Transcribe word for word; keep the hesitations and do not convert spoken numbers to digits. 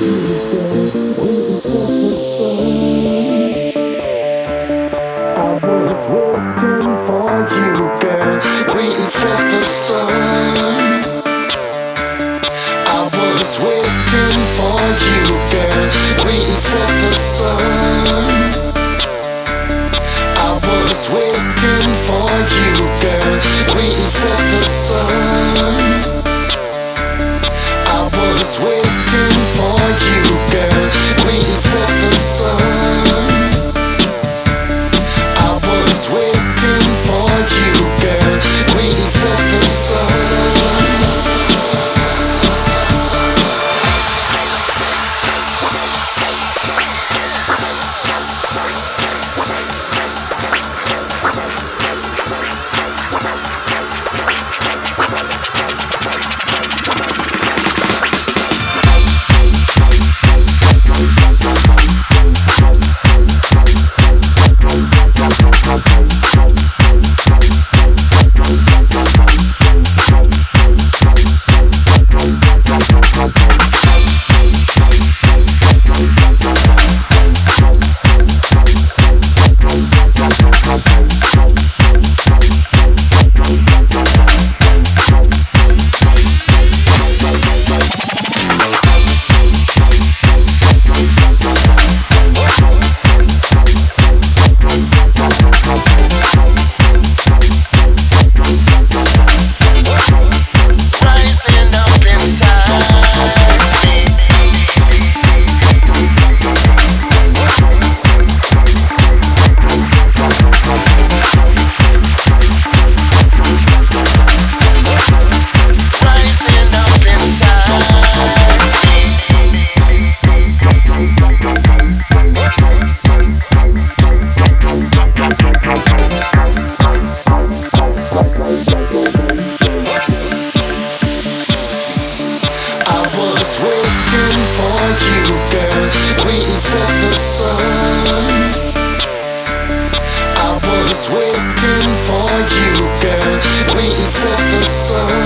Waiting for the sun. I was waiting for you, girl. Waiting for the sun. I was waiting for you, girl. Waiting for the sun. I was waiting for you, girl. Waiting for the sun. I was waiting for you, girl. Waiting for the sun. Waiting for you, girl. Waiting for the sun. I was waiting for you, girl. Waiting for the sun.